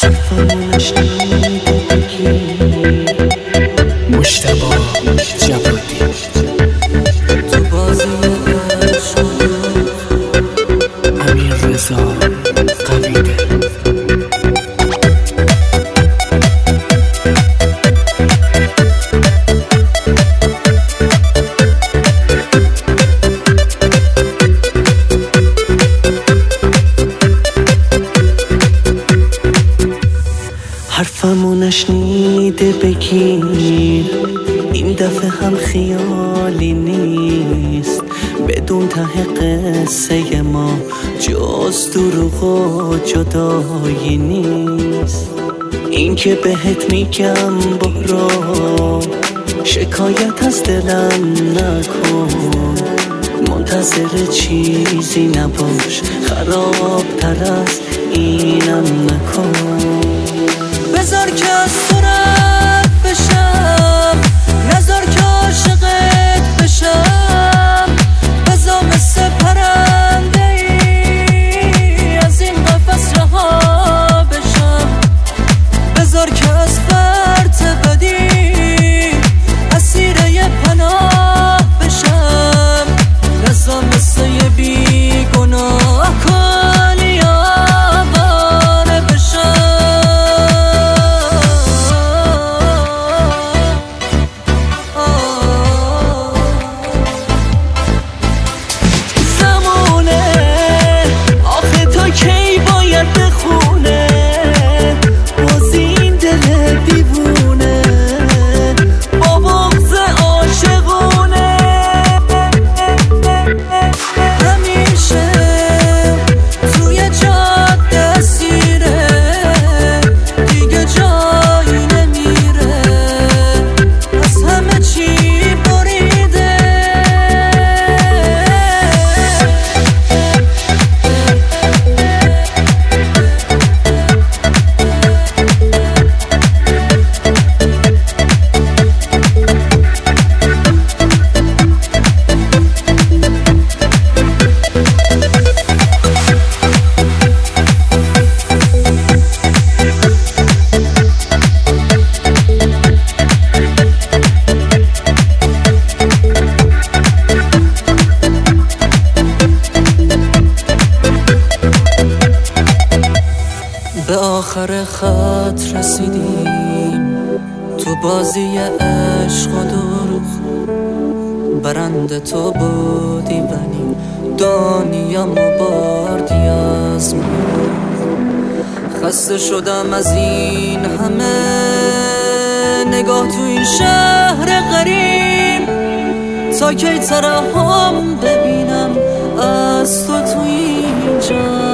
حرفمونش نمیده بگی مجتبی جوادی تو بازی عشق امیر رضا قویده. حرفمو نشنیده بگیر این دفعه هم خیالی نیست، بدون ته قصه ما جز دروغ و جدایی نیست. این که بهت میگم برو شکایت از دلم نکن، منتظر چیزی نباش خرابتر از اینم نکن. بذار که از تو رد بشم، نذار که عاشقت بشم، بذار مثل پرنده ای از این قفس رها بشم. بذار که از فرط بدی اسیر یه پناه بشم، بذار مثل یه بیگناه کلی آواره بشم. به آخر خط رسیدیم تو بازی عشق و دروغ، برنده تو بودی ولی دنیامو بردی از من. خسته شدم از این همه نگاه تو این شهر غریب، تا کی ترحم ببینم از تو این جا.